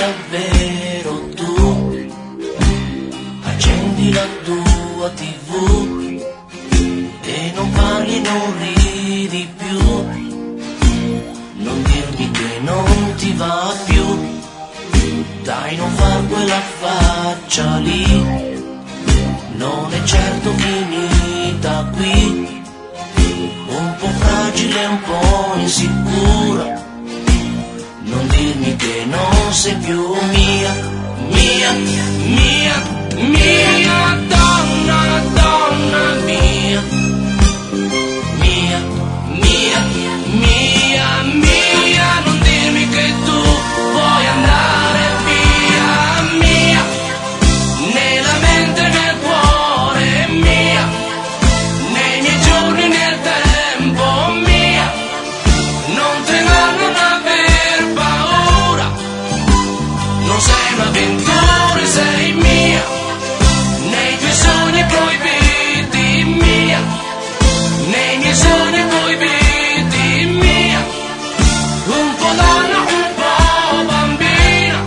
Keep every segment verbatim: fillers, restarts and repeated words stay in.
davvero tu, accendi la tua tivù e non parli, non ridi più, non dirmi che non ti va più, dai, non far quella faccia lì, non è certo finita qui, un po' fragile, un po' insicura, non dirmi che non sei più mia, mia, mia, mia donna, donna mia, mia, mia, mia, mia, non dirmi che tu vuoi andare via, mia, nella mente, nel cuore, mia, nei miei giorni, nel tempo, mia, non tremare, non aver paura, non sei un'avventura, sei mia, nei tuoi sogni proibiti, mia, nei miei sogni proibiti, mia, un po' donna, un po' bambina,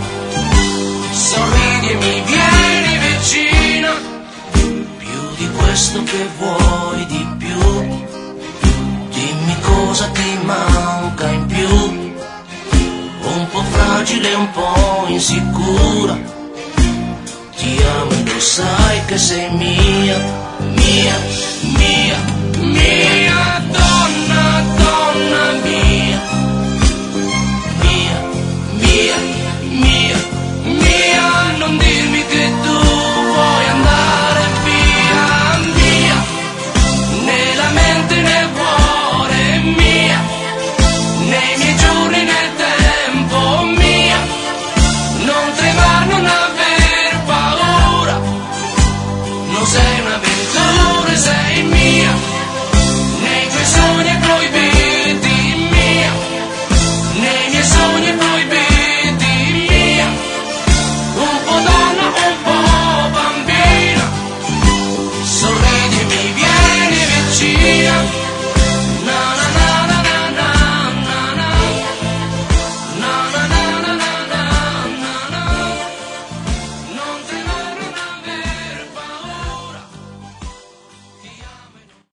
sorridi e mi vieni vicina, più di questo che vuoi di più, dimmi cosa ti manca in più, un po' fragile, un po' insicura, ti amo e lo sai che sei mia, mia, mia, mia donna, donna mia, mia, mia, mia, mia, non dirmi che tu vuoi andare via, mia, nella mente, nel cuore, mia, nei miei giorni, nel tempo, mia, non tremare, non aver paura, non sei un'avventura, sei mia, nei tuoi sogni